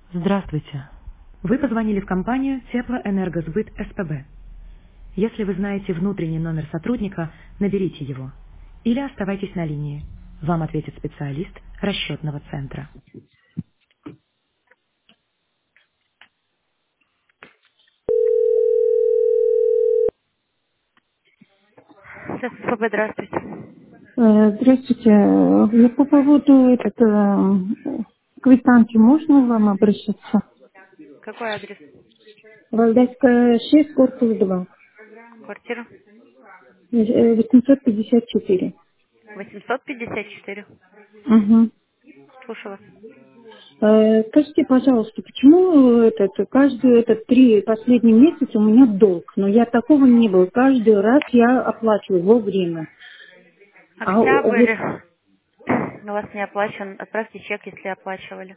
Здравствуйте. Вы позвонили в компанию Теплоэнергосбыт СПБ. Если вы знаете внутренний номер сотрудника, наберите его. Или оставайтесь на линии. Вам ответит специалист расчетного центра. СПБ, здравствуйте. Здравствуйте. Я по поводу квитанции можно вам обращаться? Какой адрес? Валдайская 6, корпус 2, Квартира? 854. 854. Угу. Слушаю вас. Скажите, пожалуйста, почему каждый этот 3 последних месяца у меня долг? Но я такого не было. Каждый раз я оплачиваю вовремя. Вот Октябрь. У вас не оплачен. Отправьте чек, если оплачивали.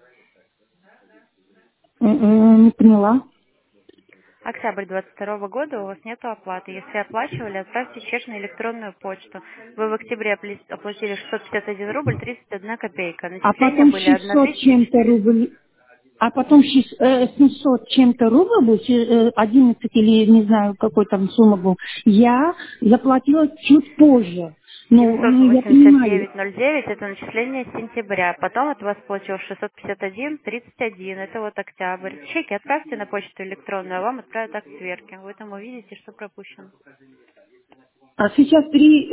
не поняла. Октябрь 22 года у вас нет оплаты. Если оплачивали, отправьте чек на электронную почту. Вы в октябре оплатили 651 рубль 31 копейка. А Начисления потом были 600 чем-то 1004. рублей. А потом 700 чем-то рублей, был, 11 или не знаю, какой там сумма был, я заплатила чуть позже. Ну, я понимаю. 789,09 это начисление сентября. Потом от вас получил 651,31. Это вот октябрь. Чеки отправьте на почту электронную, а вам отправят акт сверки. Вы там увидите, что пропущено. А сейчас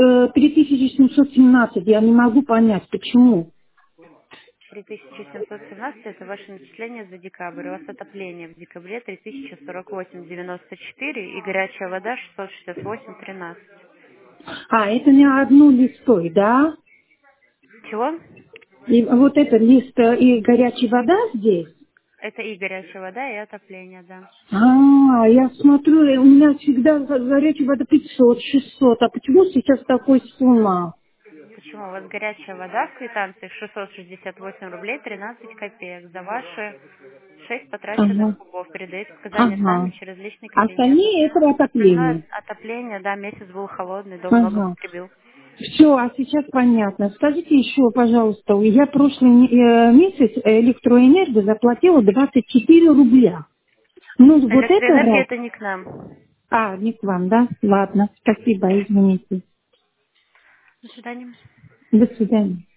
3717, я не могу понять, почему. 3717 это ваше начисление за декабрь. У вас отопление в декабре 3048,94 и горячая вода 668,13. А, это не одну листой, да? Чего? И вот это лист и горячая вода здесь? Это и горячая вода, и отопление, да. А, я смотрю, у меня всегда горячая вода 500, 600, а почему сейчас такой сумма? Почему? У вас горячая вода в квитанции 668 рублей 13 копеек. За ваши 6 потраченных Ага, кубов. Передаете показания сами ага. через личный А кабинет. остальные это Остальное отопление. отопление, да, месяц был холодный, дом много Ага. потребил. Все, а сейчас понятно. Скажите еще, пожалуйста, я прошлый месяц электроэнергию заплатила 24 рубля. Ну, вот это Электроэнергия раз. это не к нам. А, не к вам, да? Ладно, спасибо, извините. До свидания. До свидания.